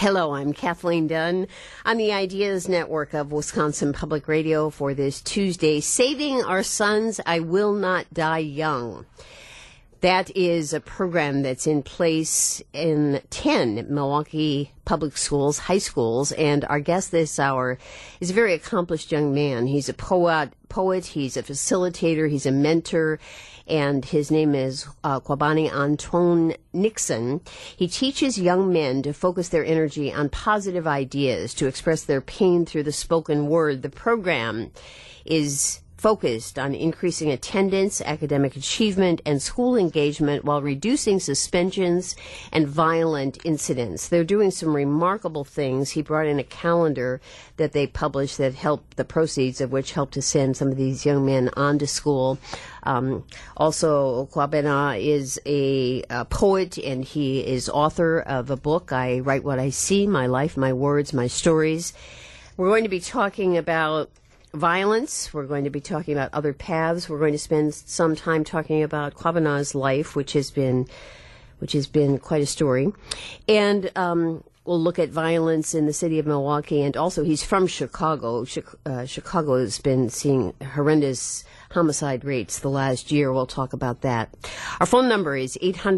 Hello, I'm Kathleen Dunn on the Ideas Network of Wisconsin Public Radio for this Tuesday, Saving Our Sons, I Will Not Die Young. That is a program that's in place in 10 Milwaukee public schools, high schools, and our guest this hour is a very accomplished young man. He's a poet, he's a facilitator, he's a mentor, and his name is Kwabani Antoine Nixon. He teaches young men to focus their energy on positive ideas, to express their pain through the spoken word. The program is focused on increasing attendance, academic achievement, and school engagement while reducing suspensions and violent incidents. They're doing some remarkable things. He brought in a calendar that they published that helped, the proceeds of which helped to send some of these young men on to school. Also, Kwabena is a poet, and he is author of a book, I Write What I See, My Life, My Words, My Stories. We're going to be talking about violence. We're going to be talking about other paths. We're going to spend some time talking about Kwabena's life, which has been quite a story. And we'll look at violence in the city of Milwaukee. And also, he's from Chicago. Chicago has been seeing horrendous homicide rates the last year. We'll talk about that. Our phone number is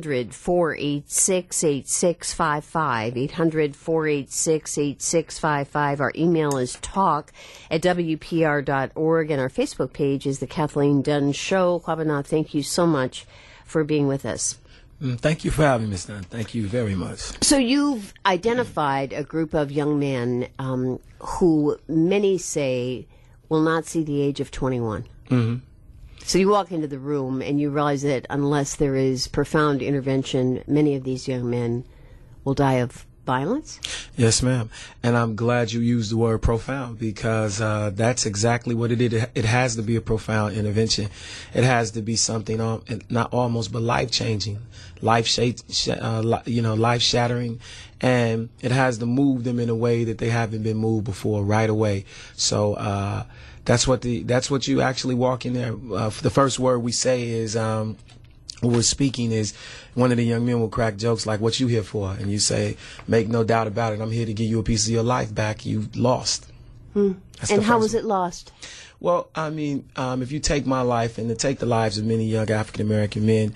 800-486-8655, 800-486-8655. Our email is talk@wpr.org, and our Facebook page is The Kathleen Dunn Show. Kwabena, thank you so much for being with us. Thank you for having me, Ms. Dunn. Thank you very much. So you've identified a group of young men who many say will not see the age of 21. Mm-hmm. So you walk into the room and you realize that unless there is profound intervention, many of these young men will die of violence? Yes, ma'am. And I'm glad you used the word profound, because that's exactly what it is. It has to be a profound intervention. It has to be something not almost, but life-changing, life-shattering, and it has to move them in a way that they haven't been moved before right away. So that's what you actually walk in there. The first word we say is, when we're speaking, is one of the young men will crack jokes like, "What you here for?" And you say, "Make no doubt about it, I'm here to give you a piece of your life back. You lost." And how was it lost? Well, I mean, if you take my life and to take the lives of many young African-American men,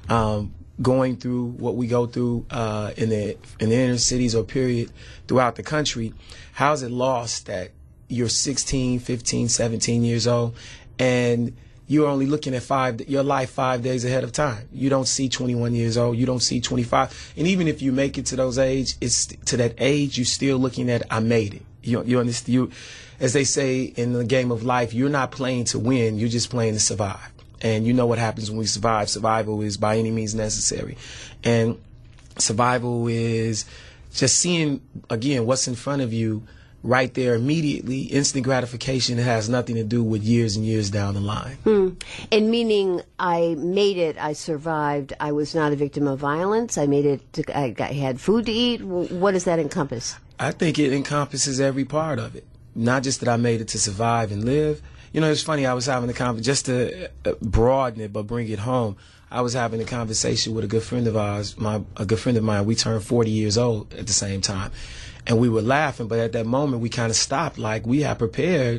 going through what we go through in the inner cities or period throughout the country, how is it lost that you're 16, 15, 17 years old, and you're only looking at your life 5 days ahead of time? You don't see 21 years old. You don't see 25. And even if you make it to those age, it's to that age, you're still looking at, I made it. You understand? As they say in the game of life, you're not playing to win. You're just playing to survive. And you know what happens when we survive. Survival is by any means necessary. And survival is just seeing, again, what's in front of you right there immediately. Instant gratification. It has nothing to do with years and years down the line. And meaning, I made it, I survived, I was not a victim of violence, I made it, I had food to eat. What does that encompass? I think it encompasses every part of it. Not just that I made it to survive and live. You know, it's funny, I was having a conversation, just to broaden it but bring it home. I was having a conversation with a good friend of ours, a good friend of mine. We turned 40 years old at the same time. And we were laughing, but at that moment we kind of stopped, like we had prepared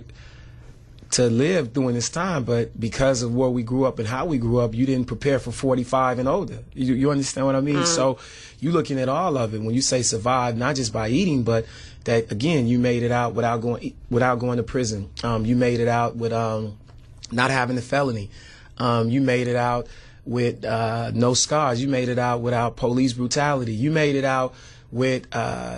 to live during this time, but because of where we grew up and how we grew up, you didn't prepare for 45 and older. You understand what I mean? So you're looking at all of it when you say survive, not just by eating, but that, again, you made it out without going to prison. You made it out with not having a felony. You made it out with no scars. You made it out without police brutality. You made it out with,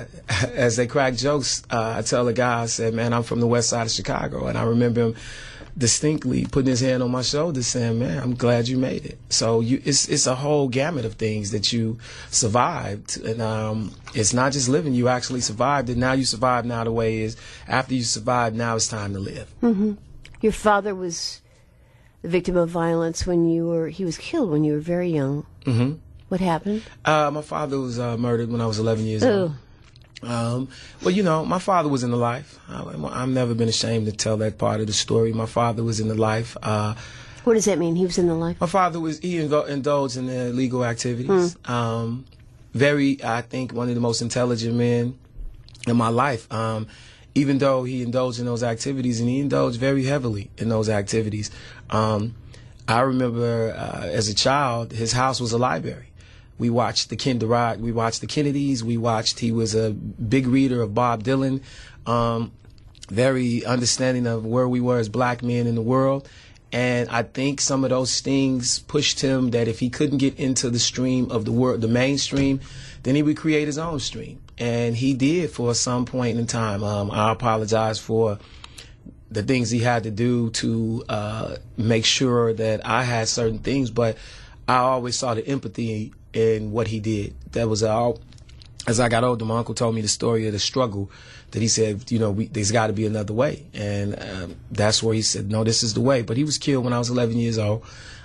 as they crack jokes, I tell a guy, I said, "Man, I'm from the west side of Chicago." And I remember him distinctly putting his hand on my shoulder saying, "Man, I'm glad you made it." So it's a whole gamut of things that you survived. And it's not just living, you actually survived it. Now you survive. Now the way is, after you survive, now it's time to live. Mm-hmm. Your father was the victim of violence he was killed when you were very young. Mm-hmm. What happened? My father was murdered when I was 11 years old. Well, you know, my father was in the life. I've never been ashamed to tell that part of the story. My father was in the life. What does that mean? He was in the life? My father indulged in illegal activities. I think one of the most intelligent men in my life. Even though he indulged in those activities, and he indulged very heavily in those activities. I remember as a child, his house was a library. We watched the Kennedys. He was a big reader of Bob Dylan, very understanding of where we were as black men in the world. And I think some of those things pushed him that if he couldn't get into the stream of the world, the mainstream, then he would create his own stream. And he did for some point in time. I apologize for the things he had to do to make sure that I had certain things, but I always saw the empathy in what he did. That was all. As I got older, my uncle told me the story of the struggle that he said, there's got to be another way. And that's where he said, no, this is the way. But he was killed when I was 11 years old.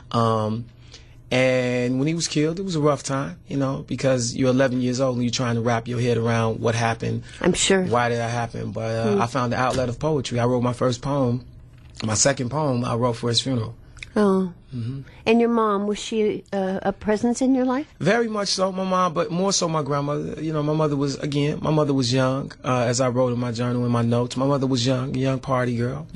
And when he was killed, it was a rough time, because you're 11 years old and you're trying to wrap your head around what happened. I'm sure. Why did that happen? But I found the outlet of poetry. I wrote my first poem. My second poem I wrote for his funeral. Oh. Mm-hmm. And your mom, was she a presence in your life? Very much so, my mom, but more so my grandmother. My mother was young, as I wrote in my journal, in my notes. My mother was young, a young party girl,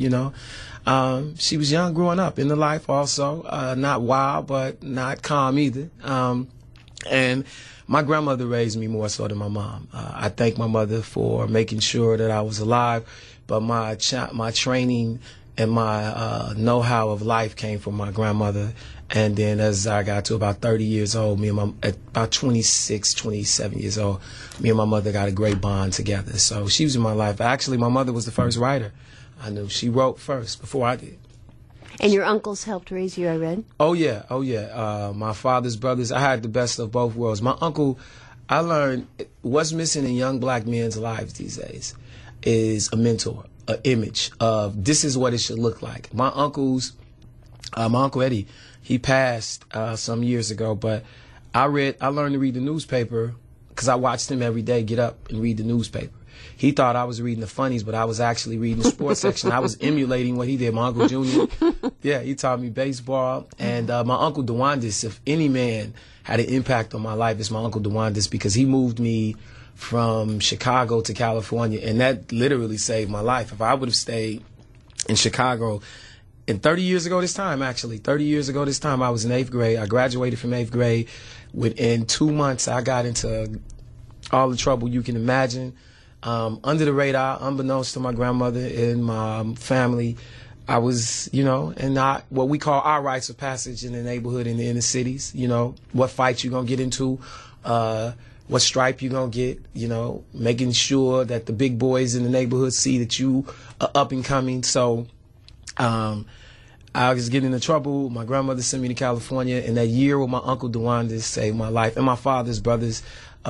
She was young growing up in the life also, not wild, but not calm either. And my grandmother raised me more so than my mom. I thank my mother for making sure that I was alive, but my training and my know-how of life came from my grandmother. And then as I got to about 30 years old, at about 26, 27 years old, me and my mother got a great bond together. So she was in my life. Actually, my mother was the first writer I knew. She wrote first before I did. And your uncles helped raise you, I read? Oh, yeah. My father's brothers, I had the best of both worlds. My uncle, I learned what's missing in young black men's lives these days is a mentor. An image of this is what it should look like. My Uncle Eddie, he passed some years ago, but I learned to read the newspaper because I watched him every day get up and read the newspaper. He thought I was reading the funnies, but I was actually reading the sports section. I was emulating what he did. My Uncle Junior, yeah, he taught me baseball. And my Uncle DeWandis, if any man had an impact on my life, it's my Uncle DeWandis, because he moved me from Chicago to California, and that literally saved my life. If I would have stayed in Chicago, and 30 years ago this time, I was in 8th grade. I graduated from 8th grade. Within 2 months, I got into all the trouble you can imagine. Under the radar, unbeknownst to my grandmother and my family, I was, and not what we call our rites of passage in the neighborhood, in the inner cities, what fights you gonna get into, what stripe you gonna get, making sure that the big boys in the neighborhood see that you are up and coming. So I was getting into trouble. My grandmother sent me to California, and that year with my Uncle DeWandis saved my life. And my father's brothers,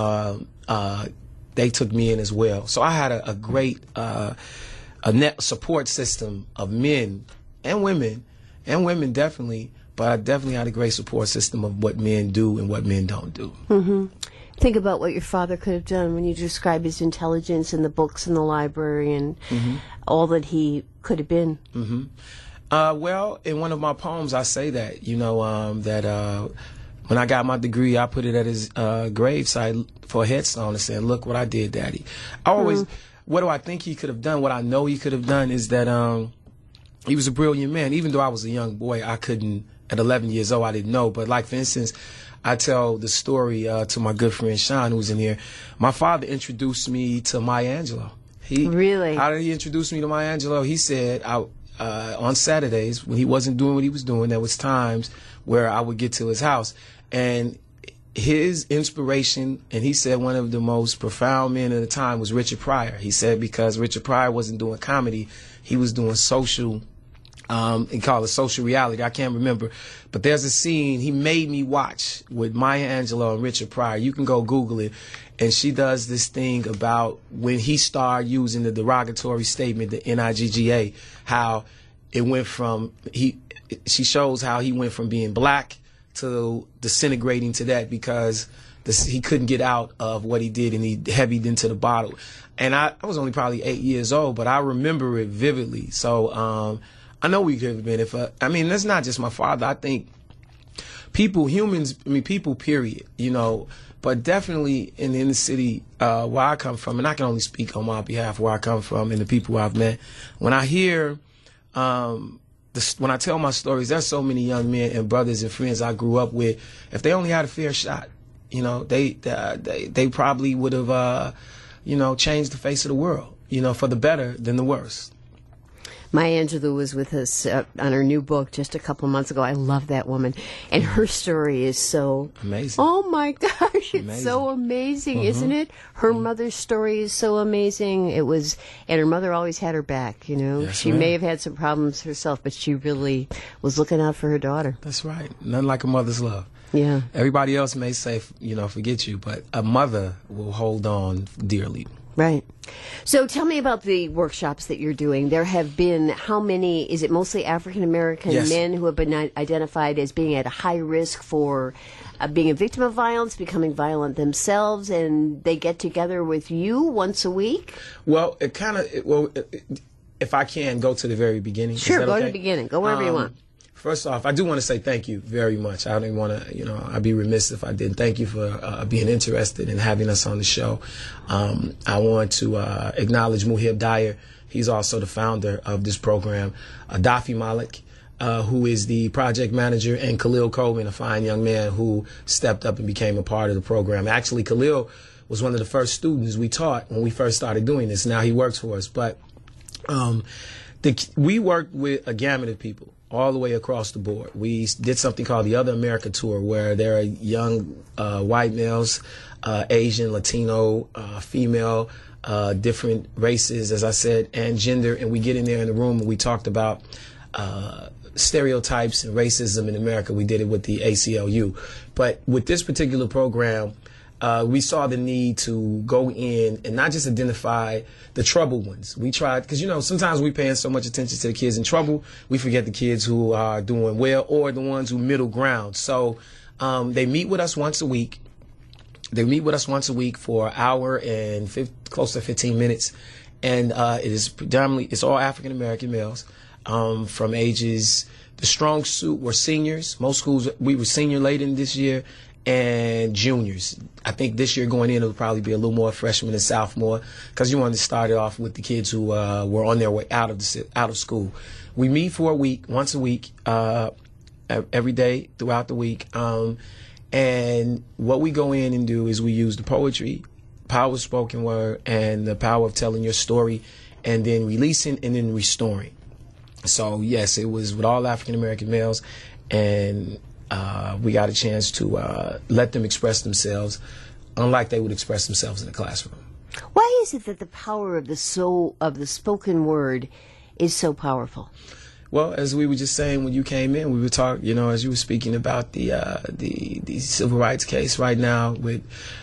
they took me in as well. So I had a great net support system of men and women definitely, but I definitely had a great support system of what men do and what men don't do. Mm-hmm. Think about what your father could have done when you describe his intelligence and the books in the library and all that he could have been. Mm-hmm. Well, in one of my poems, I say that, that when I got my degree, I put it at his gravesite for a headstone and said, "Look what I did, Daddy." What do I think he could have done? What I know he could have done is that he was a brilliant man. Even though I was a young boy, I couldn't, at 11 years old, I didn't know. But like, for instance, I tell the story to my good friend Sean, who's in here. My father introduced me to Maya Angelou. Really? How did he introduce me to Maya Angelou? He said, on Saturdays, when he wasn't doing what he was doing, there was times where I would get to his house. And his inspiration, and he said one of the most profound men at the time was Richard Pryor. He said because Richard Pryor wasn't doing comedy, he was doing social, he called it social reality. I can't remember. But there's a scene he made me watch with Maya Angelou and Richard Pryor. You can go Google it. And she does this thing about when he started using the derogatory statement, the N-I-G-G-A, how it went from, she shows how he went from being black to disintegrating to that because he couldn't get out of what he did and he heavied into the bottle. And I was only probably 8 years old, but I remember it vividly. So I know we could have been that's not just my father. I think people, period, but But definitely in the inner city where I come from, and I can only speak on my behalf where I come from and the people I've met. When I hear, when I tell my stories, there's so many young men and brothers and friends I grew up with. If they only had a fair shot, you know, they probably would have, you know, changed the face of the world, you know, for the better than the worse. Maya Angelou was with us on her new book just a couple of months ago. I love that woman. And her story is so... amazing. Oh, my gosh. It's amazing. So amazing, isn't it? Her mother's story is so amazing. It was... And her mother always had her back, you know. Yes, she ma'am. may have had some problems herself, but she really was looking out for her daughter. That's right. Nothing like a mother's love. Yeah. Everybody else may say, you know, forget you, but a mother will hold on dearly. Right. So tell me about the workshops that you're doing. There have been how many, is it mostly African American Yes. men who have been identified as being at a high risk for being a victim of violence, becoming violent themselves, and they get together with you once a week? Well, if I can go to the very beginning. Sure, is that go okay? to the beginning. Go wherever you want. First off, I do want to say thank you very much. I don't want to, you know, I'd be remiss if I didn't. Thank you for being interested in having us on the show. I want to acknowledge Muhib Dyer. He's also the founder of this program. Dafi Malik, who is the project manager, and Khalil Coleman, a fine young man who stepped up and became a part of the program. Actually, Khalil was one of the first students we taught when we first started doing this. Now he works for us. But we worked with a gamut of people all the way across the board. We did something called the Other America Tour, where there are young white males, Asian, Latino, female, different races, as I said, and gender. And we get in there in the room and we talked about stereotypes and racism in America. We did it with the ACLU. But with this particular program, we saw the need to go in and not just identify the troubled ones. We tried, because, you know, sometimes we paying so much attention to the kids in trouble, we forget the kids who are doing well or the ones who middle ground. So they meet with us once a week. They meet with us once a week for an hour and close to 15 minutes. And it is predominantly, it's all African American males from ages, the strong suit were seniors. Most schools, we were senior laden this year, and juniors. I think this year going in, it'll probably be a little more freshman and sophomore, because you wanted to start it off with the kids who were on their way out of school. We meet for a week, once a week, every day throughout the week. And what we go in and do is we use the poetry, power of spoken word, and the power of telling your story, and then releasing and then restoring. So yes, it was with all African American males, and we got a chance to let them express themselves, unlike they would express themselves in the classroom. Why is it that the power of the spoken word is so powerful? Well, as we were just saying when you came in, we were talking, you know, as you were speaking about the civil rights case right now with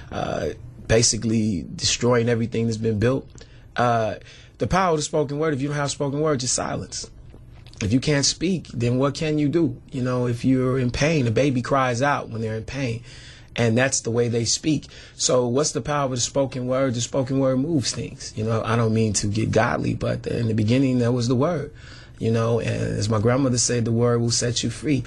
basically destroying everything that's been built. The power of the spoken word, if you don't have spoken word, just silence. If you can't speak, then what can you do? You know, if you're in pain, a baby cries out when they're in pain, and that's the way they speak. So what's the power of the spoken word? The spoken word moves things. You know, I don't mean to get godly, but in the beginning, there was the word. You know, and as my grandmother said, the word will set you free.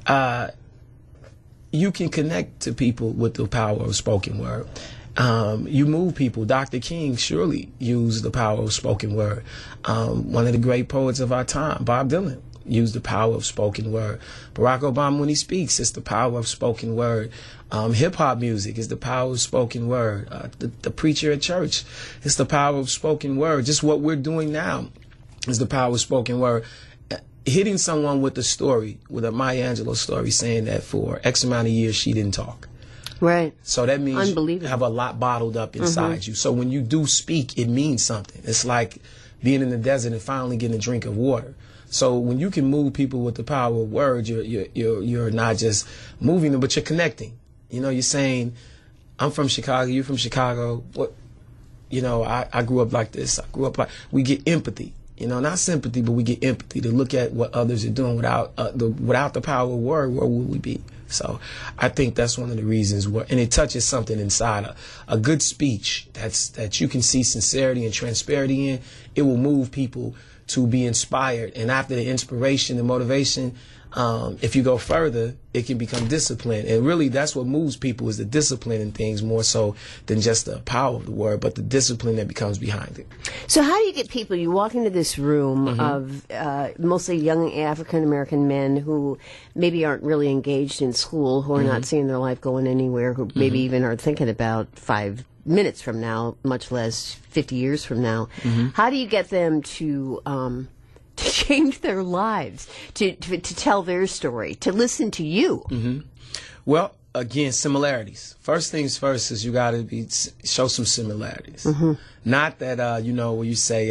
You can connect to people with the power of spoken word. You move people. Dr. King surely used the power of spoken word. One of the great poets of our time, Bob Dylan, used the power of spoken word. Barack Obama, when he speaks, it's the power of spoken word. Hip-hop music is the power of spoken word. The preacher at church is the power of spoken word. Just what we're doing now is the power of spoken word. Hitting someone with a story, with a Maya Angelou story, saying that for X amount of years she didn't talk. Right. So that means you have a lot bottled up inside you. So when you do speak, it means something. It's like being in the desert and finally getting a drink of water. So when you can move people with the power of words, you're not just moving them, but you're connecting. You know, you're saying, I'm from Chicago, you're from Chicago. What, you know, I grew up like this. I grew up like, we get empathy. You know, not sympathy, but we get empathy to look at what others are doing without the power of word. Where would we be? So I think that's one of the reasons and it touches something inside. A good speech that you can see sincerity and transparency in, it will move people to be inspired. And after the inspiration and motivation, if you go further, it can become discipline. And really, that's what moves people, is the discipline in things more so than just the power of the word, but the discipline that becomes behind it. So how do you get people, you walk into this room of mostly young African-American men who maybe aren't really engaged in school, who are not seeing their life going anywhere, who maybe even are thinking about 5 minutes from now, much less 50 years from now. How do you get them to change their lives, to tell their story, to listen to you? Well, again, similarities. First things first is you got to show some similarities. Not that where you say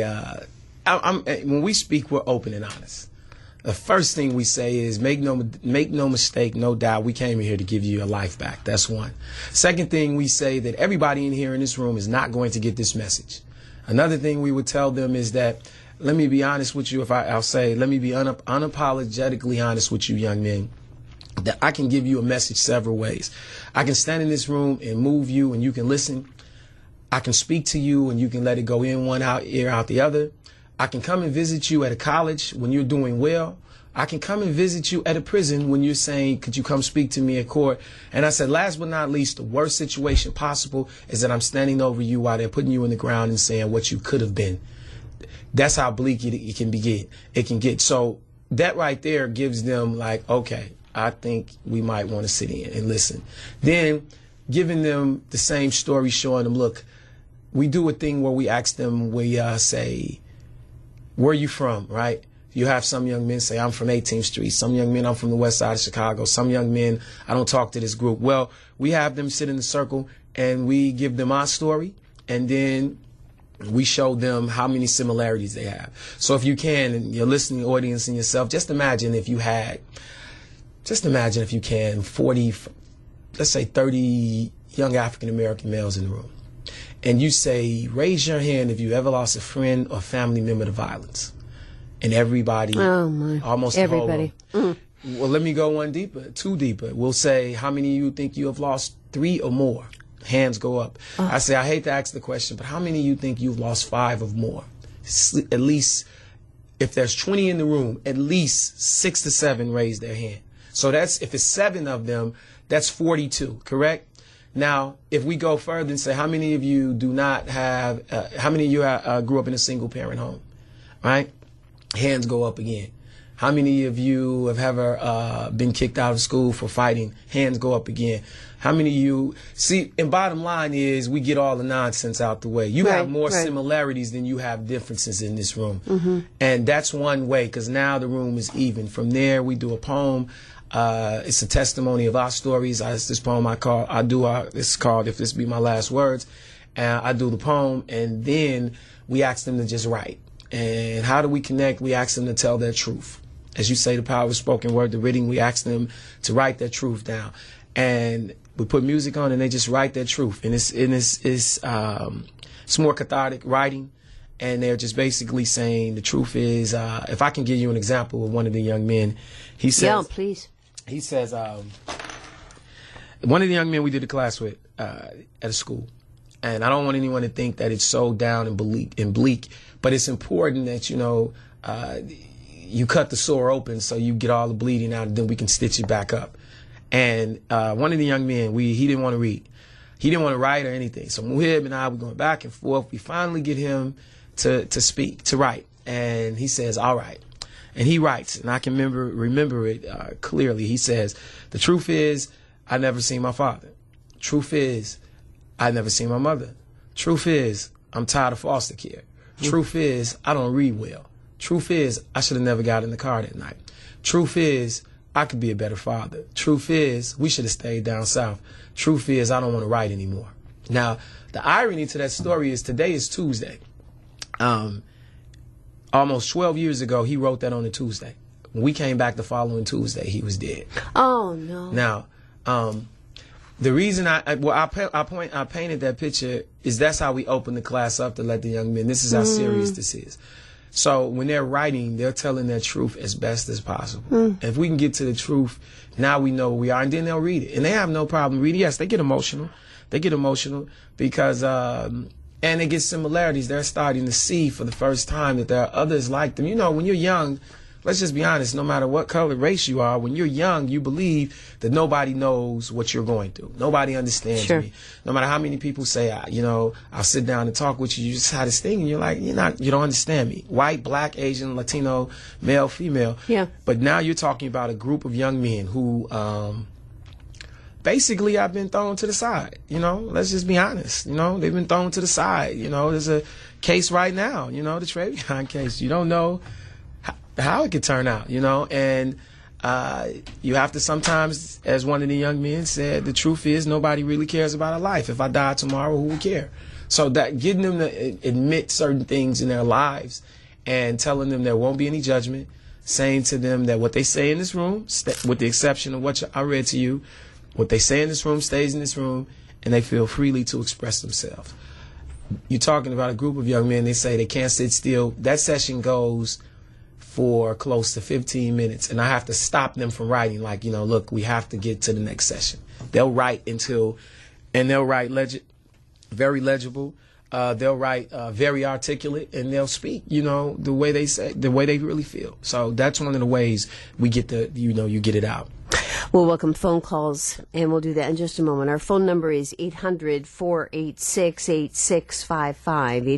when we speak, we're open and honest. The first thing we say is make no mistake, no doubt, we came here to give you your life back. That's one. Second thing we say, that everybody in here in this room is not going to get this message. Another thing we would tell them is that, let me be honest with you. I'll say, let me be unapologetically honest with you, young men, that I can give you a message several ways. I can stand in this room and move you and you can listen. I can speak to you and you can let it go in one ear out the other. I can come and visit you at a college when you're doing well. I can come and visit you at a prison when you're saying, could you come speak to me at court? And I said, last but not least, the worst situation possible is that I'm standing over you while they're putting you in the ground and saying what you could have been. That's how bleak it can get. So that right there gives them like, okay, I think we might want to sit in and listen. Then giving them the same story, showing them, look, we do a thing where we ask them, we say, where are you from, right? You have some young men say, I'm from 18th Street. Some young men, I'm from the west side of Chicago. Some young men, I don't talk to this group. Well, we have them sit in the circle and we give them our story, and then we show them how many similarities they have. So if you can, and your listening audience and yourself, just imagine if you can, 40, let's say 30 young African-American males in the room. And you say, raise your hand if you ever lost a friend or family member to violence. And everybody, almost everybody. Well, let me go two deeper. We'll say, how many of you think you have lost 3 or more? Hands go up. I say, I hate to ask the question, but how many of you think you've lost 5 or more? At least, if there's 20 in the room, at least 6 to 7 raise their hand. So that's, if it's 7 of them, that's 42, correct? Now, if we go further and say, how many of you do not have, how many of you grew up in a single parent home, right? Hands go up again. How many of you have ever been kicked out of school for fighting? Hands go up again. How many of you, see, and bottom line is we get all the nonsense out the way. You have more similarities than you have differences in this room. And that's one way, because now the room is even. From there, we do a poem. It's a testimony of our stories. This poem it's called If This Be My Last Words. And I do the poem, and then we ask them to just write. And how do we connect? We ask them to tell their truth. As you say, the power of spoken word, the reading, we ask them to write their truth down. And we put music on and they just write their truth. And it's more cathartic writing. And they're just basically saying the truth is, if I can give you an example of one of the young men, he says, yeah, please. He says, one of the young men we did a class with at a school, and I don't want anyone to think that it's so down and bleak, but it's important that, you cut the sore open so you get all the bleeding out, and then we can stitch it back up. And one of the young men, he didn't want to read. He didn't want to write or anything. So Muhib and I were going back and forth. We finally get him to write. And he says, all right. And he writes, and I can remember it clearly. He says, the truth is, I never seen my father. Truth is, I never seen my mother. Truth is, I'm tired of foster care. Truth is, I don't read well. Truth is, I should have never got in the car that night. Truth is, I could be a better father. Truth is, we should have stayed down south. Truth is, I don't want to write anymore. Now, the irony to that story is today is Tuesday. Almost 12 years ago, he wrote that on a Tuesday. When we came back the following Tuesday, he was dead. Oh, no. Now, the reason I painted that picture is that's how we open the class up to let the young men, this is how serious this is. So when they're writing, they're telling their truth as best as possible. If we can get to the truth, now we know where we are, and then they'll read it. And they have no problem reading. Yes, they get emotional. They get emotional because And they get similarities. They're starting to see for the first time that there are others like them. You know, when you're young, let's just be honest, no matter what color, race you are, when you're young, you believe that nobody knows what you're going through. Nobody understands me. No matter how many people say, I'll sit down and talk with you, you just had this thing, and you're like, you don't understand me. White, black, Asian, Latino, male, female. Yeah. But now you're talking about a group of young men who, basically, I've been thrown to the side. Let's just be honest. They've been thrown to the side. There's a case right now, the Travion case. You don't know how it could turn out, and you have to sometimes, as one of the young men said, the truth is nobody really cares about a life. If I die tomorrow, who would care? So that getting them to admit certain things in their lives and telling them there won't be any judgment, saying to them that what they say in this room, with the exception of what I read to you, what they say in this room stays in this room, and they feel freely to express themselves. You're talking about a group of young men, they say they can't sit still. That session goes for close to 15 minutes, and I have to stop them from writing, like, look, we have to get to the next session. They'll write they'll write very legible. They'll write very articulate, and they'll speak, the way they really feel. So that's one of the ways we get you get it out. We'll welcome phone calls, and we'll do that in just a moment. Our phone number is 800-486-8655,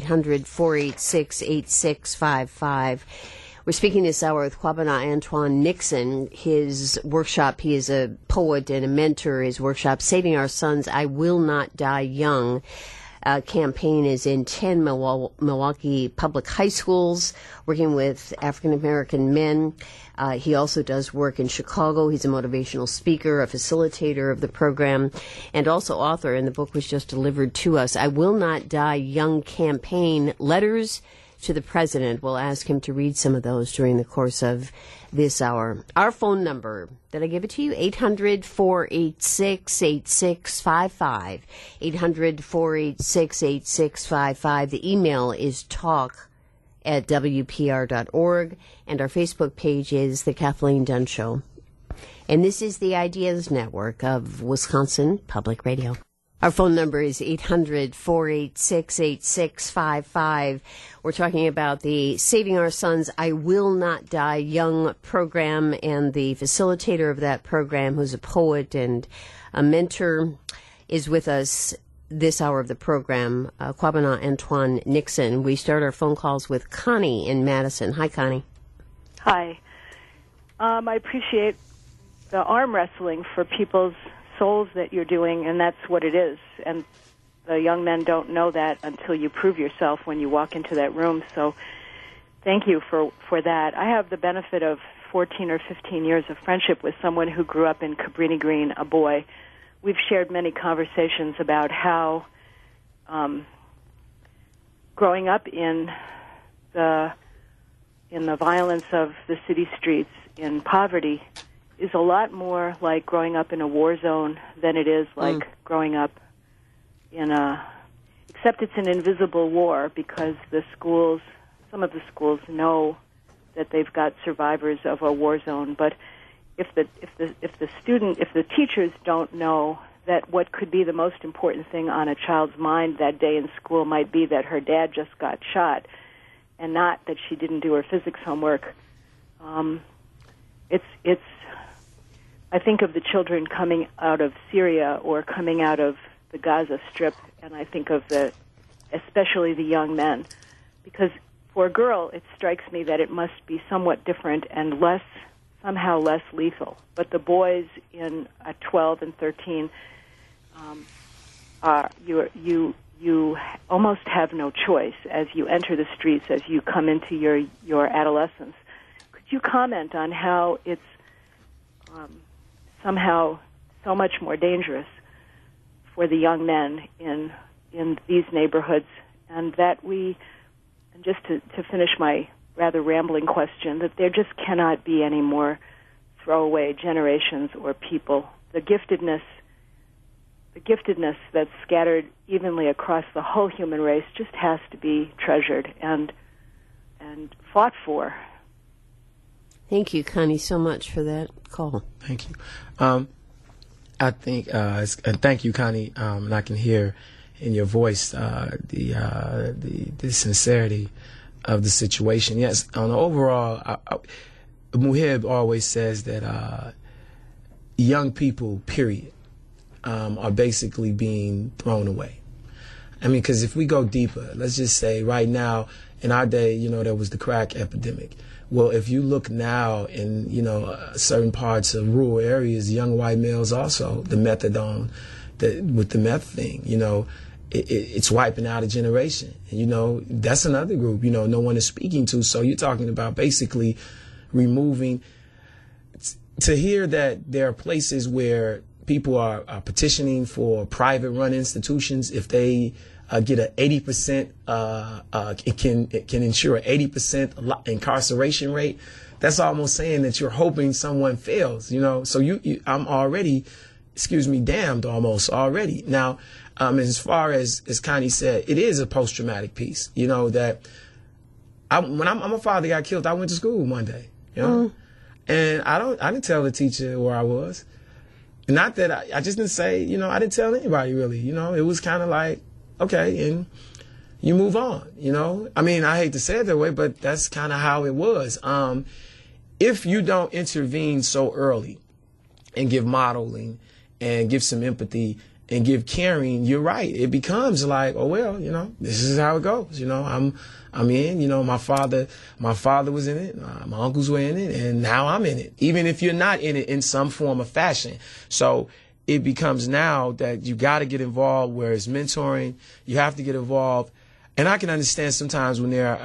800-486-8655. We're speaking this hour with Kwabena Antoine Nixon. His workshop, he is a poet and a mentor. His workshop, Saving Our Sons, I Will Not Die Young, campaign is in 10 Milwaukee public high schools, working with African-American men. He also does work in Chicago. He's a motivational speaker, a facilitator of the program, and also author, and the book was just delivered to us, I Will Not Die Young campaign, Letters to the President. We'll ask him to read some of those during the course of this hour. Our phone number, did I give it to you? 800-486-8655. 800-486-8655. The email is talk@wpr.org, and our Facebook page is The Kathleen Dunn Show. And this is the Ideas Network of Wisconsin Public Radio. Our phone number is 800-486-8655. We're talking about the Saving Our Sons, I Will Not Die Young program, and the facilitator of that program, who's a poet and a mentor, is with us this hour of the program, Kwabena Antoine Nixon. We start our phone calls with Connie in Madison. Hi, Connie. Hi. I appreciate the arm wrestling for people's souls that you're doing, and that's what it is. And the young men don't know that until you prove yourself when you walk into that room. So thank you for that. I have the benefit of 14 or 15 years of friendship with someone who grew up in Cabrini Green, a boy. We've shared many conversations about how growing up in the violence of the city streets, in poverty, is a lot more like growing up in a war zone than it is like growing up in except it's an invisible war, because some of the schools know that they've got survivors of a war zone. But if the teachers don't know that what could be the most important thing on a child's mind that day in school might be that her dad just got shot, and not that she didn't do her physics homework, it's I think of the children coming out of Syria or coming out of the Gaza Strip, and I think of especially the young men, because for a girl it strikes me that it must be somewhat different and somehow less lethal. But the boys at 12 and 13, you almost have no choice as you enter the streets, as you come into your adolescence. Could you comment on how it's somehow so much more dangerous for the young men in these neighborhoods, and that and just to finish my rather rambling question, that there just cannot be any more throwaway generations or people. The giftedness that's scattered evenly across the whole human race just has to be treasured and fought for. Thank you, Connie, so much for that call. Thank you. I think, and thank you, Connie, and I can hear in your voice, the sincerity of the situation. Yes, on the overall, Muhib always says that young people, period, are basically being thrown away. I mean, because if we go deeper, let's just say right now, in our day, there was the crack epidemic. Well, if you look now in, certain parts of rural areas, young white males also, the methadone, with the meth thing, it's wiping out a generation. That's another group, no one is speaking to. So you're talking about basically removing, to hear that there are places where people are petitioning for private run institutions. If they get an 80%, it can ensure an 80% incarceration rate. That's almost saying that you're hoping someone fails, So I'm already, damned almost already. Now, as far as Connie said, it is a post-traumatic piece, that when my father got killed, I went to school one day, and I didn't tell the teacher where I was. Not that I just didn't say, I didn't tell anybody really, it was kind of like, okay, and you move on, I mean, I hate to say it that way, but that's kind of how it was. If you don't intervene so early and give modeling and give some empathy and give caring, you're right. It becomes like, oh, well, this is how it goes. I'm in, my father was in it, my uncles were in it, and now I'm in it, even if you're not in it in some form or fashion. So it becomes now that you got to get involved, where it's mentoring, you have to get involved. And I can understand sometimes when there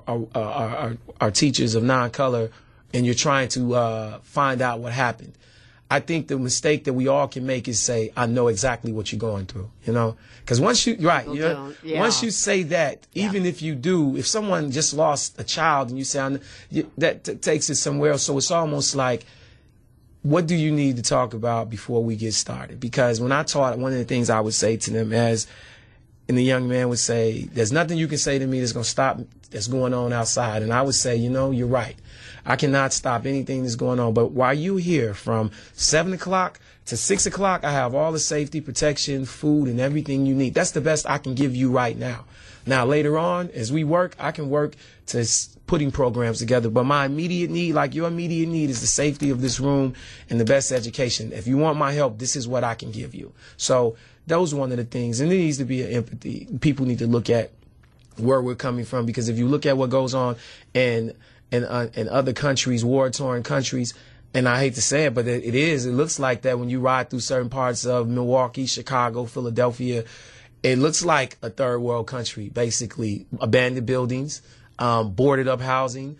are teachers of non-color and you're trying to find out what happened. I think the mistake that we all can make is say, I know exactly what you're going through, because once once you say that, even if you do, if someone just lost a child and you say, that takes it somewhere else. So it's almost like, what do you need to talk about before we get started? Because when I taught, one of the things I would say to them and the young man would say, there's nothing you can say to me that's going to stop that's going on outside. And I would say, you're right. I cannot stop anything that's going on. But while you here from 7 o'clock to 6 o'clock, I have all the safety, protection, food, and everything you need. That's the best I can give you right now. Now, later on, as we work, I can work to putting programs together. But my immediate need, like your immediate need, is the safety of this room and the best education. If you want my help, this is what I can give you. So those are one of the things. And there needs to be an empathy. People need to look at where we're coming from, because if you look at what goes on in other countries, war-torn countries, and I hate to say it, but it looks like that when you ride through certain parts of Milwaukee, Chicago, Philadelphia, it looks like a third world country, basically. Abandoned buildings, boarded up housing,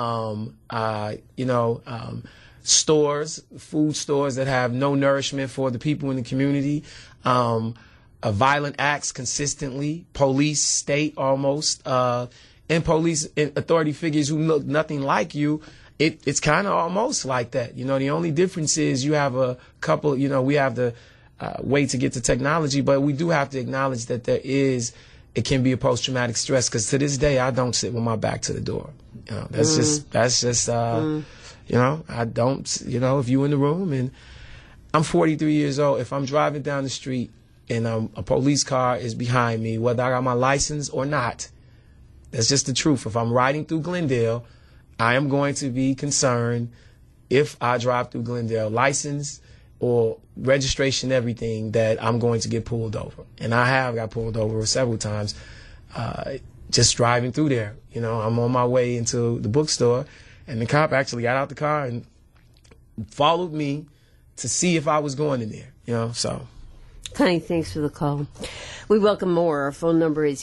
stores, food stores that have no nourishment for the people in the community, violent acts consistently, police state almost, and police and authority figures who look nothing like you. It's kind of almost like that. The only difference is you have a couple, we have the way to get to technology, but we do have to acknowledge that it can be a post-traumatic stress, because to this day, I don't sit with my back to the door. That's just I don't, if you in the room, and I'm 43 years old, if I'm driving down the street and a police car is behind me, whether I got my license or not, that's just the truth. If I'm riding through Glendale, I am going to be concerned if I drive through Glendale, license or registration, everything, that I'm going to get pulled over. And I have got pulled over several times just driving through there. I'm on my way into the bookstore, and the cop actually got out the car and followed me to see if I was going in there, so. Connie, thanks for the call. We welcome more. Our phone number is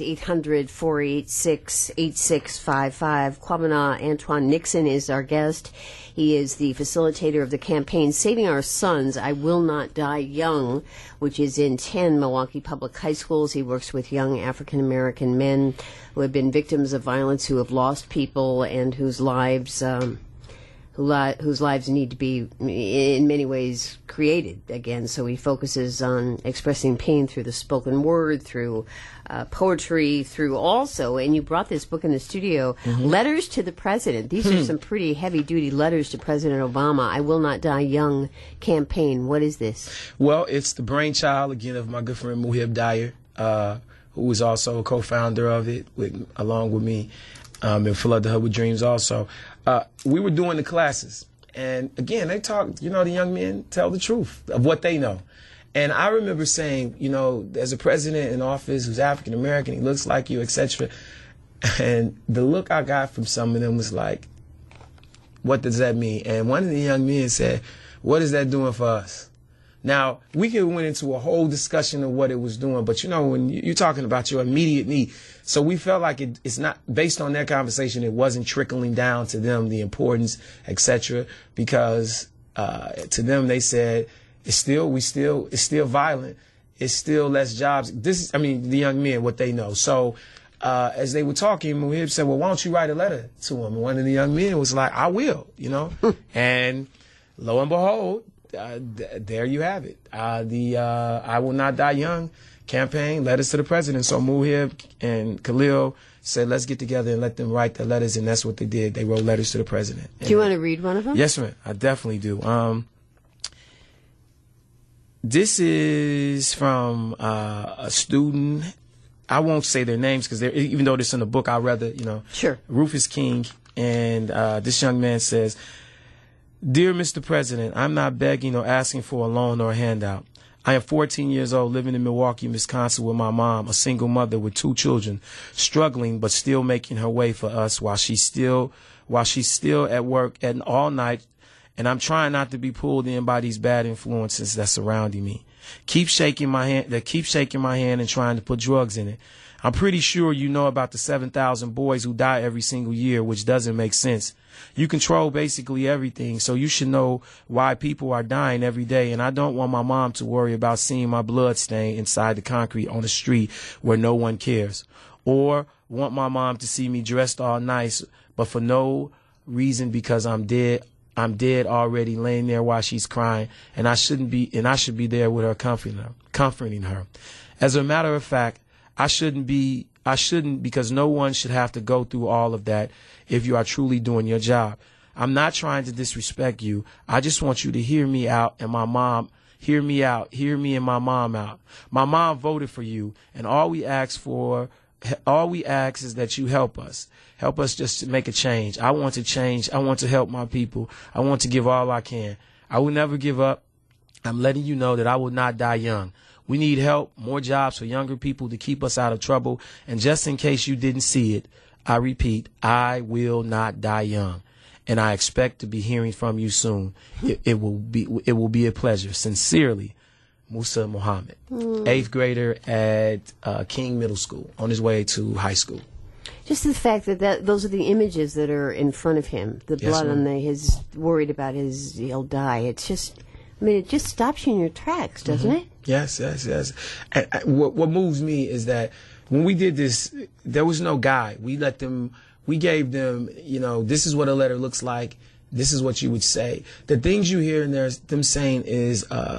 800-486-8655. Kwabena Antoine Nixon is our guest. He is the facilitator of the campaign Saving Our Sons, I Will Not Die Young, which is in 10 Milwaukee public high schools. He works with young African-American men who have been victims of violence, who have lost people, and whose lives need to be, in many ways, created again. So he focuses on expressing pain through the spoken word, through poetry, through also, and you brought this book in the studio, Letters to the President. These are some pretty heavy-duty letters to President Obama. I Will Not Die Young campaign. What is this? Well, it's the brainchild, again, of my good friend Muhib Dyer. who was also a co-founder of it along with me, and Flood the Hood with Dreams also. We were doing the classes. And again, they talk, the young men tell the truth of what they know. And I remember saying, there's a president in office who's African American, he looks like you, etc. And the look I got from some of them was like, what does that mean? And one of the young men said, what is that doing for us? Now, we could went into a whole discussion of what it was doing, but when you're talking about your immediate need, so we felt like it's not, based on that conversation, it wasn't trickling down to them, the importance, etc. Because to them, they said, it's still violent, it's still less jobs. The young men, what they know. So as they were talking, Muhib said, well, why don't you write a letter to him? And one of the young men was like, I will, And lo and behold, there you have it. The I Will Not Die Young campaign, letters to the president. So Muhib and Khalil said, let's get together and let them write the letters, and that's what they did. They wrote letters to the president. Do you want to read one of them? Yes, ma'am. I definitely do. This is from a student. I won't say their names because even though this in the book, I'd rather, Sure. Rufus King. And this young man says, Dear Mr. President, I'm not begging or asking for a loan or a handout. I am 14 years old, living in Milwaukee, Wisconsin with my mom, a single mother with 2 children, struggling but still making her way for us while she's still at work and all night. And I'm trying not to be pulled in by these bad influences that's surrounding me. Keep shaking my hand and trying to put drugs in it. I'm pretty sure you know about the 7,000 boys who die every single year, which doesn't make sense. You control basically everything, so you should know why people are dying every day. And I don't want my mom to worry about seeing my blood stain inside the concrete on the street where no one cares. Or want my mom to see me dressed all nice, but for no reason because I'm dead already, laying there while she's crying, and I should be there with her, comforting her. As a matter of fact, I shouldn't because no one should have to go through all of that if you are truly doing your job. I'm not trying to disrespect you. I just want you to hear me out and my mom, hear me and my mom out. My mom voted for you, and all we ask is that you help us. Help us just to make a change. I want to change. I want to help my people. I want to give all I can. I will never give up. I'm letting you know that I will not die young. We need help, more jobs for younger people to keep us out of trouble. And just in case you didn't see it, I repeat, I will not die young. And I expect to be hearing from you soon. It will be a pleasure. Sincerely, Musa Muhammad, 8th grader at King Middle School, on his way to high school. Just the fact that those are the images that are in front of him, the blood on his, worried about he'll die. It's just, it just stops you in your tracks, doesn't it? Yes. And what moves me is that when we did this, there was no guide. We gave them, this is what a letter looks like. This is what you would say. The things you hear in there, them saying is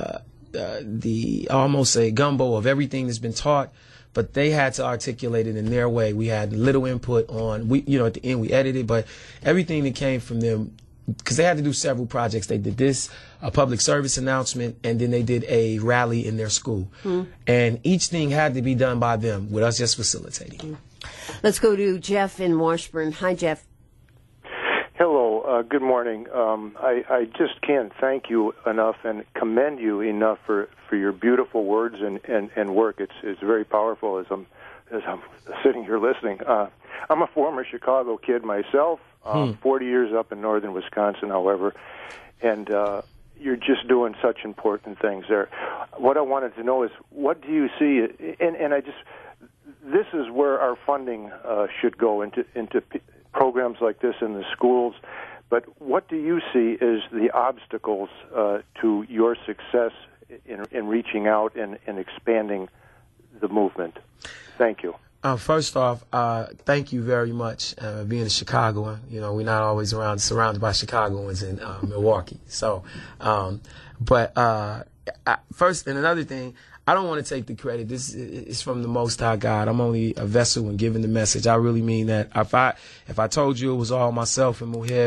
almost a gumbo of everything that's been taught, but they had to articulate it in their way. We had little input on, at the end we edited, but everything that came from them, because they had to do several projects. They did this, a public service announcement, and then they did a rally in their school. And each thing had to be done by them, with us just facilitating. Let's go to Jeff in Washburn. Hi, Jeff. Hello. Good morning. I just can't thank you enough and commend you enough for your beautiful words and work. It's very powerful as I'm sitting here listening. I'm a former Chicago kid myself. 40 years up in northern Wisconsin, however, and you're just doing such important things there. What I wanted to know is, what do you see? And this is where our funding should go into programs like this in the schools. But what do you see as the obstacles to your success in reaching out and expanding the movement? Thank you. First off, thank you very much. Being a Chicagoan, we're not always surrounded by Chicagoans in Milwaukee. So, first, and another thing, I don't want to take the credit. This is from the Most High God. I'm only a vessel when giving the message. I really mean that. If I told you it was all myself and Muhib,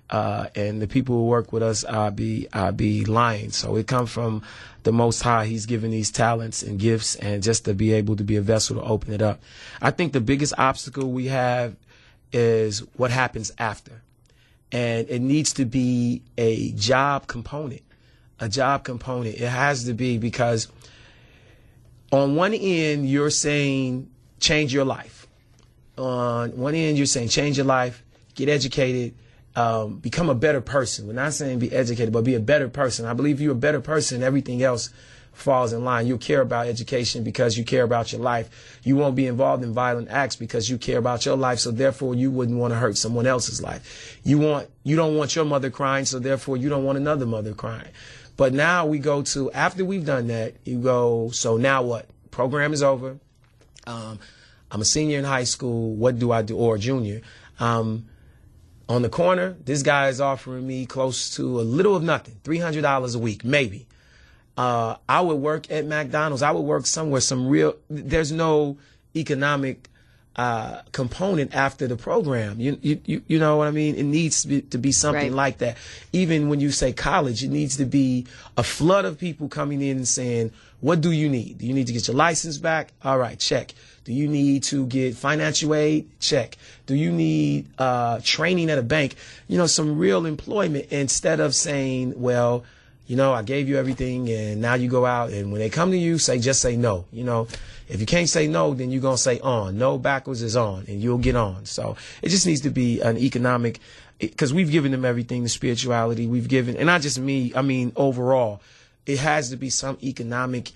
and the people who work with us, I'll be lying. So it comes from the Most High. He's given these talents and gifts, and just to be able to be a vessel to open it up. I think the biggest obstacle we have is what happens after. And it needs to be a job component. A job component. It has to be, because on one end, you're saying change your life. On one end, you're saying change your life, get educated, become a better person. We're not saying be educated, but be a better person. I believe if you're a better person, everything else falls in line. You'll care about education because you care about your life. You won't be involved in violent acts because you care about your life. So therefore, you wouldn't want to hurt someone else's life. You don't want your mother crying. So therefore, you don't want another mother crying. But now we go to, after we've done that, you go, so now what? Program is over. I'm a senior in high school. What do I do? Or a junior. On the corner, this guy is offering me close to a little of nothing, $300 a week, maybe. I would work at McDonald's. I would work somewhere, there's no economic component after the program. You know what I mean? It needs to be something like that. Even when you say college, it needs to be a flood of people coming in and saying, what do you need? Do you need to get your license back? All right, check. Do you need to get financial aid? Check. Do you need training at a bank? Some real employment, instead of saying, well, I gave you everything and now you go out, and when they come to you, just say no. If you can't say no, then you're going to say on. No backwards is on, and you'll get on. So it just needs to be an economic, because we've given them everything, the spirituality we've given, and not just me, I mean overall. It has to be some economic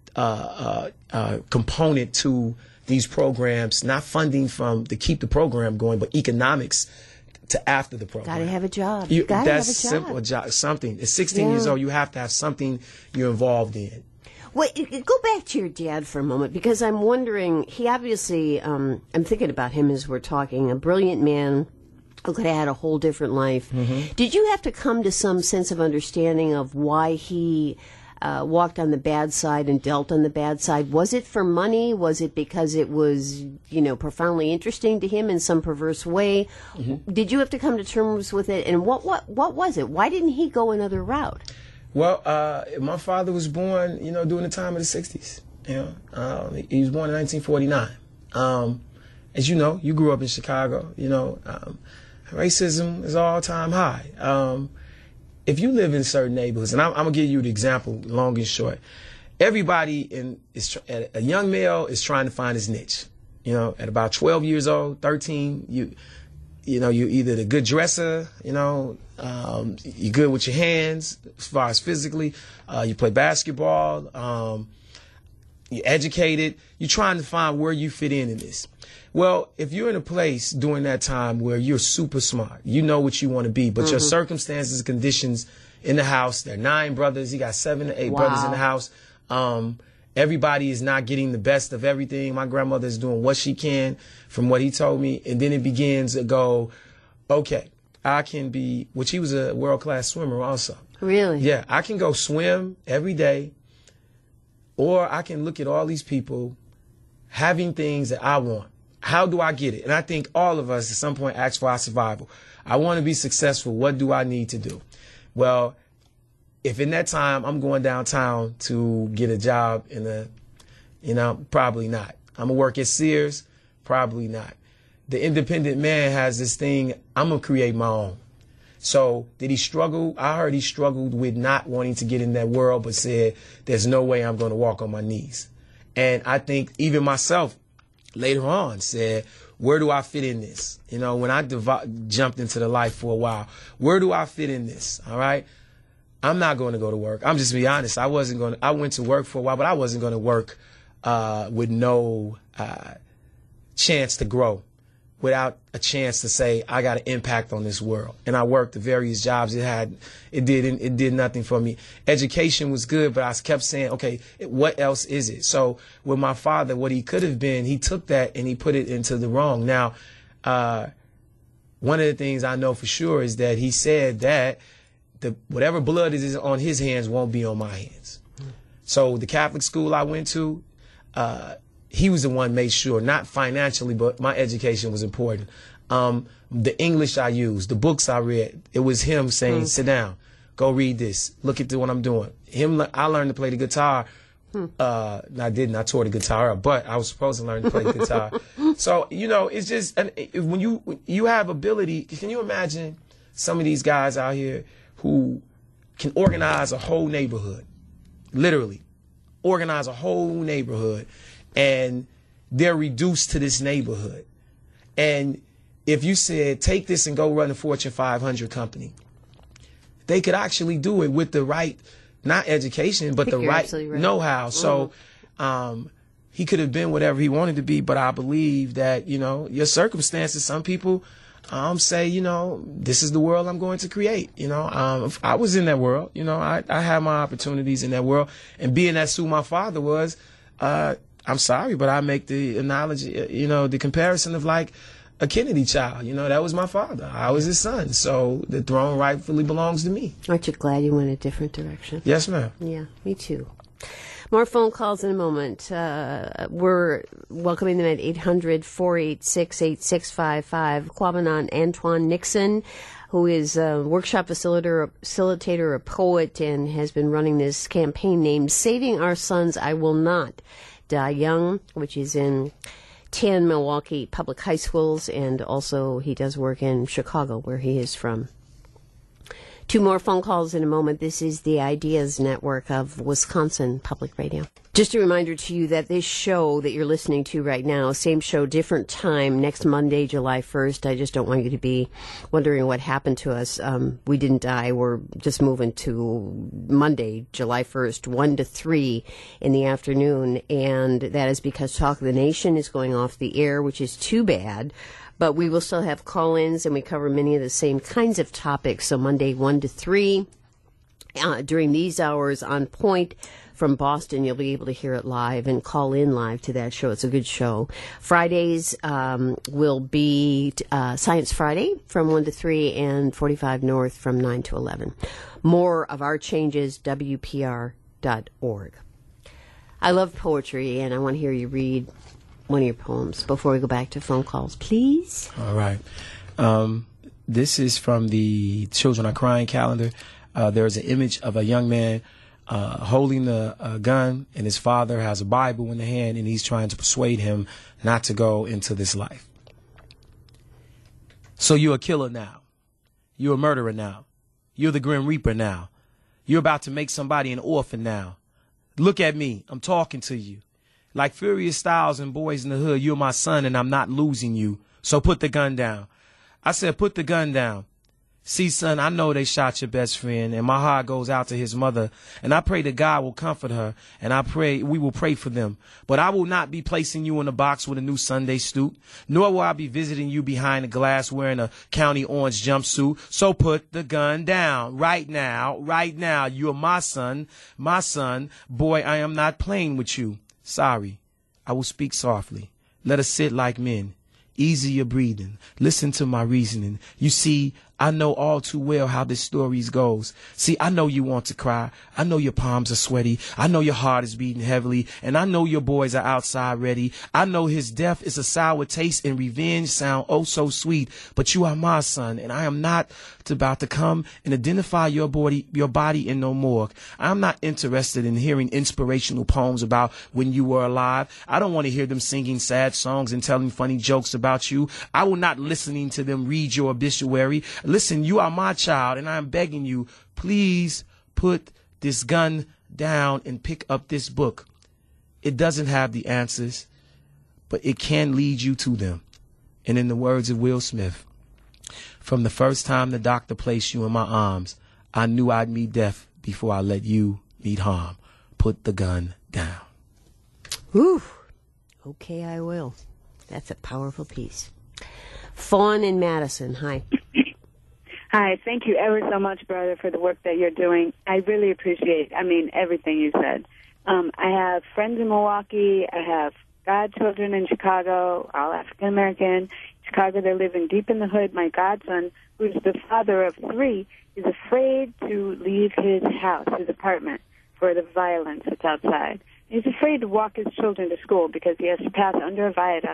component to these programs, not funding to keep the program going, but economics to after the program. Got to have a job. That's simple. Something. At 16 years old, you have to have something you're involved in. Wait, go back to your dad for a moment, because I'm wondering, he obviously, I'm thinking about him as we're talking, a brilliant man who could have had a whole different life. Mm-hmm. Did you have to come to some sense of understanding of why he walked on the bad side and dealt on the bad side? Was it for money? Was it because it was, profoundly interesting to him in some perverse way? Mm-hmm. Did you have to come to terms with it? And what was it? Why didn't he go another route? Well, my father was born, during the time of the 60s. He was born in 1949. As you know, you grew up in Chicago. Racism is all-time high. If you live in certain neighborhoods, and I'm going to give you the example, long and short, everybody a young male is trying to find his niche. At about 12 years old, 13, you're either the good dresser, you're good with your hands as far as physically, you play basketball, you're educated, you're trying to find where you fit in this. Well, if you're in a place during that time where you're super smart, you know what you want to be, but your circumstances and conditions in the house, there are 9 brothers, you got 7 to 8 brothers in the house. Everybody is not getting the best of everything. My grandmother is doing what she can from what he told me. And then it begins to go, okay, I can be, which he was a world-class swimmer also. Really? Yeah, I can go swim every day, or I can look at all these people having things that I want. How do I get it? And I think all of us at some point ask for our survival. I want to be successful. What do I need to do? Well, if in that time I'm going downtown to get a job probably not. I'm going to work at Sears, probably not. The independent man has this thing, I'm going to create my own. So did he struggle? I heard he struggled with not wanting to get in that world, but said, there's no way I'm going to walk on my knees. And I think even myself later on said, where do I fit in this? When I jumped into the life for a while, where do I fit in this? All right. I'm not going to go to work. I'm just be honest. I went to work for a while, but I wasn't going to work with no chance to grow, without a chance to say, I got an impact on this world. And I worked the various jobs it did nothing for me. Education was good, but I kept saying, okay, what else is it? So with my father, what he could have been, he took that and he put it into the wrong. Now, one of the things I know for sure is that he said that whatever blood is on his hands won't be on my hands. So the Catholic school I went to, he was the one made sure, not financially, but my education was important. the English I used, the books I read. It was him saying, sit down, go read this, look at what I'm doing. I learned to play the guitar. I didn't. I tore the guitar up, but I was supposed to learn to play the guitar. So, it's just, and when you have ability, can you imagine some of these guys out here who can organize a whole neighborhood, literally organize a whole neighborhood, and they're reduced to this neighborhood. And if you said, take this and go run a Fortune 500 company, they could actually do it with the right, not education, but the right know-how. So he could have been whatever he wanted to be, but I believe that, your circumstances, some people say, this is the world I'm going to create. I was in that world. I had my opportunities in that world. And being that's who my father was, I'm sorry, but I make the analogy, the comparison of like a Kennedy child. That was my father. I was his son. So the throne rightfully belongs to me. Aren't you glad you went a different direction? Yes, ma'am. Yeah, me too. More phone calls in a moment. We're welcoming them at 800-486-8655. Quabanon Antoine Nixon, who is a workshop facilitator, a poet, and has been running this campaign named Saving Our Sons, I Will Not Die Young, which is in 10 Milwaukee public high schools, and also he does work in Chicago, where he is from. Two more phone calls in a moment. This is the Ideas Network of Wisconsin Public Radio. Just a reminder to you that this show that you're listening to right now, same show, different time, next Monday, July 1st. I just don't want you to be wondering what happened to us. We didn't die. We're just moving to Monday, July 1st, 1 to 3 in the afternoon. And that is because Talk of the Nation is going off the air, which is too bad. But we will still have call-ins, and we cover many of the same kinds of topics. So Monday, 1 to 3, during these hours on point from Boston, you'll be able to hear it live and call in live to that show. It's a good show. Fridays will be Science Friday from 1 to 3 and 45 North from 9 to 11. More of our changes, WPR.org. I love poetry, and I want to hear you read one of your poems before we go back to phone calls, please. All right. This is from the Children Are Crying calendar. There's an image of a young man holding a gun, and his father has a Bible in the hand, and he's trying to persuade him not to go into this life. So you're a killer now. You're a murderer now. You're the Grim Reaper now. You're about to make somebody an orphan now. Look at me. I'm talking to you. Like Furious Styles and Boys in the Hood, you're my son and I'm not losing you. So put the gun down. I said, put the gun down. See, son, I know they shot your best friend, and my heart goes out to his mother, and I pray that God will comfort her, and we will pray for them. But I will not be placing you in a box with a new Sunday suit, nor will I be visiting you behind the glass wearing a county orange jumpsuit. So put the gun down right now, right now. You are my son, boy, I am not playing with you. Sorry, I will speak softly. Let us sit like men. Easy your breathing. Listen to my reasoning. You see, I know all too well how this story goes. See, I know you want to cry. I know your palms are sweaty. I know your heart is beating heavily. And I know your boys are outside ready. I know his death is a sour taste and revenge sound oh so sweet. But you are my son, and I am not about to come and identify your body in no morgue. I'm not interested in hearing inspirational poems about when you were alive. I don't want to hear them singing sad songs and telling funny jokes about you. I will not listening to them read your obituary. Listen, you are my child, and I am begging you, please put this gun down and pick up this book. It doesn't have the answers, but it can lead you to them. And in the words of Will Smith, from the first time the doctor placed you in my arms, I knew I'd meet death before I let you meet harm. Put the gun down. Whew. Okay, I will. That's a powerful piece. Fawn in Madison, hi. Hi, thank you ever so much, brother, for the work that you're doing. I really appreciate, everything you said. I have friends in Milwaukee. I have godchildren in Chicago, all African-American. Chicago, they're living deep in the hood. My godson, who's the father of 3, is afraid to leave his house, his apartment, for the violence that's outside. He's afraid to walk his children to school because he has to pass under a viaduct,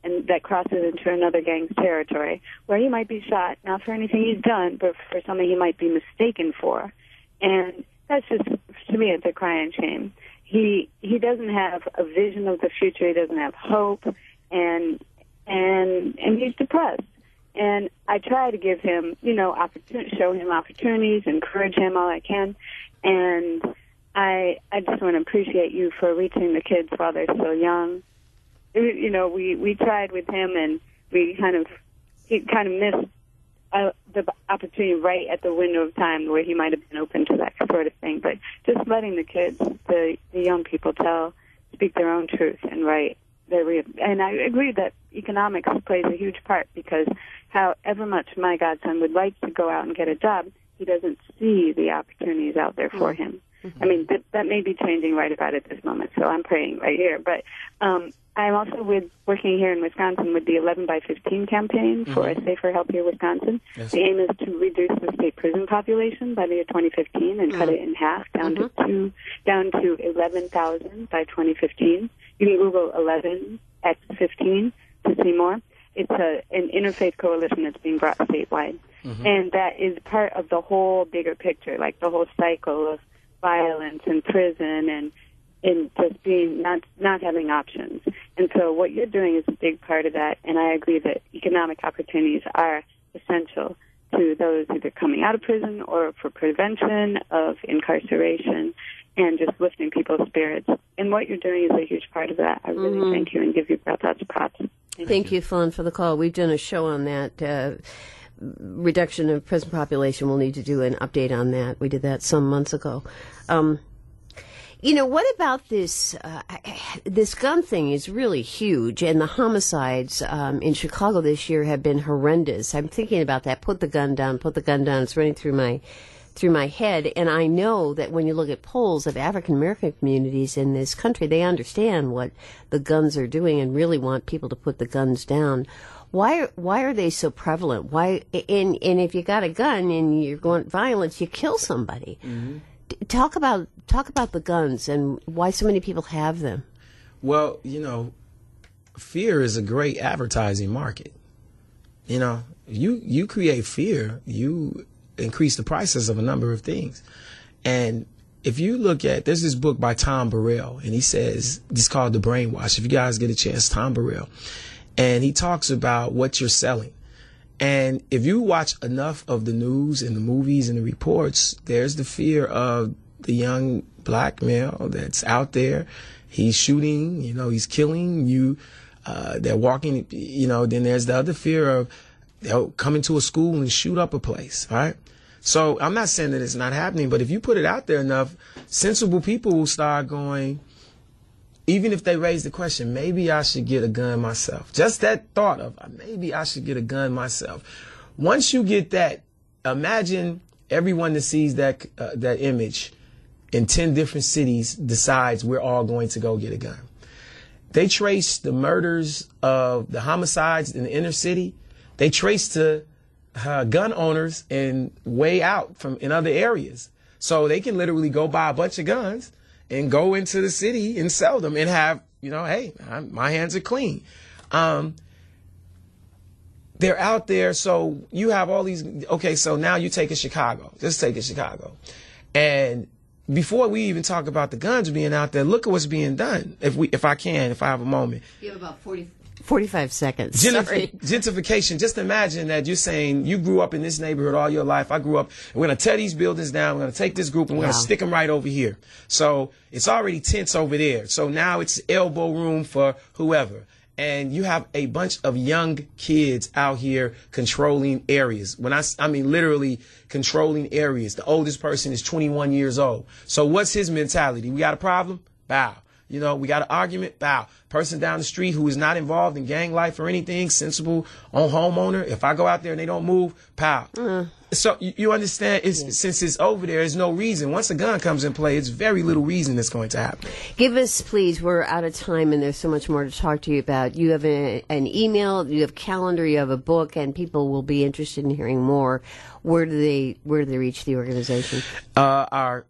and that crosses into another gang's territory, where he might be shot, not for anything he's done, but for something he might be mistaken for. And that's just, to me, it's a crying shame. He doesn't have a vision of the future. He doesn't have hope, and he's depressed. And I try to give him, show him opportunities, encourage him all I can. And I just want to appreciate you for reaching the kids while they're still young. We tried with him, and he kind of missed the opportunity right at the window of time where he might have been open to that sort of thing. But just letting the kids, the young people, speak their own truth and write their real. And I agree that economics plays a huge part, because however much my godson would like to go out and get a job, he doesn't see the opportunities out there for him. I mean, that may be changing right about at this moment, so I'm praying right here. But I'm also working here in Wisconsin with the 11 by 15 campaign for a safer, healthier Wisconsin. Yes. The aim is to reduce the state prison population by the year 2015 and cut it in half down to 11,000 by 2015. You can Google 11x15 to see more. It's an interfaith coalition that's being brought statewide. And that is part of the whole bigger picture, like the whole cycle of violence and prison and just being not having options. And so what you're doing is a big part of that, and I agree that economic opportunities are essential to those either coming out of prison or for prevention of incarceration and just lifting people's spirits. And what you're doing is a huge part of that. I really thank you and give you lots of props. Thank you, Fawn, for the call. We've done a show on that. Reduction of prison population. We'll need to do an update on that. We did that some months ago. What about this? This gun thing is really huge, and the homicides in Chicago this year have been horrendous. I'm thinking about that. Put the gun down. Put the gun down. It's running through my head, and I know that when you look at polls of African American communities in this country, they understand what the guns are doing and really want people to put the guns down. Why are they so prevalent? Why? And if you got a gun and you're going violence, you kill somebody. Talk about the guns and why so many people have them. Well, fear is a great advertising market. You create fear, you increase the prices of a number of things. And if you look at, there's this book by Tom Burrell, and he says, it's called The Brainwash. If you guys get a chance, Tom Burrell. And he talks about what you're selling. And if you watch enough of the news and the movies and the reports, there's the fear of the young black male that's out there. He's shooting, he's killing you. They're walking, then there's the other fear of they'll come into a school and shoot up a place, right? So I'm not saying that it's not happening, but if you put it out there enough, sensible people will start going, even if they raise the question, maybe I should get a gun myself. Just that thought of maybe I should get a gun myself. Once you get that, imagine everyone that sees that image in 10 different cities decides we're all going to go get a gun. They trace the murders of the homicides in the inner city. They trace to gun owners and way out in other areas. So they can literally go buy a bunch of guns and go into the city and sell them and have, hey, my hands are clean. They're out there. So you have all these. Okay, so now you take Chicago. Just take Chicago. And before we even talk about the guns being out there, look at what's being done. If I have a moment. You have about 45 seconds. Gentrification. Just imagine that you're saying you grew up in this neighborhood all your life. I grew up. We're going to tear these buildings down. We're going to take this group and we're going to stick them right over here. So it's already tense over there. So now it's elbow room for whoever. And you have a bunch of young kids out here controlling areas. When I mean literally controlling areas. The oldest person is 21 years old. So what's his mentality? We got a problem? Bow. We got an argument? Bow. Person down the street who is not involved in gang life or anything, sensible on homeowner. If I go out there and they don't move, pow. So you understand, since it's over there, there's no reason. Once a gun comes in play, it's very little reason that's going to happen. Give us, please, we're out of time and there's so much more to talk to you about. You have an email, you have a calendar, you have a book, and people will be interested in hearing more. Where do they reach the organization? Our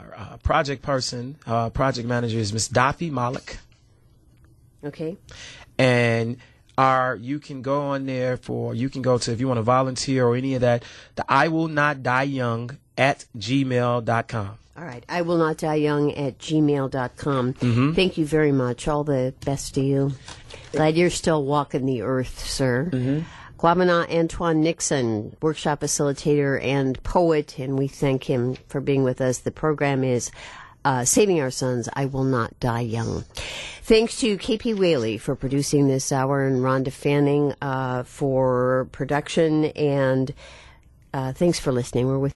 project person, project manager is Miss Dafi Malik. Okay. And you can go on there you can go to, if you want to volunteer or any of that, the I Will Not Die Young at gmail.com. All right. I will not die young at gmail.com. Mm-hmm. Thank you very much. All the best to you. Glad you're still walking the earth, sir. Mm-hmm. Kwabena Antoine Nixon, workshop facilitator and poet, and we thank him for being with us. The program is Saving Our Sons, I Will Not Die Young. Thanks to KP Whaley for producing this hour and Rhonda Fanning for production, and thanks for listening. We're with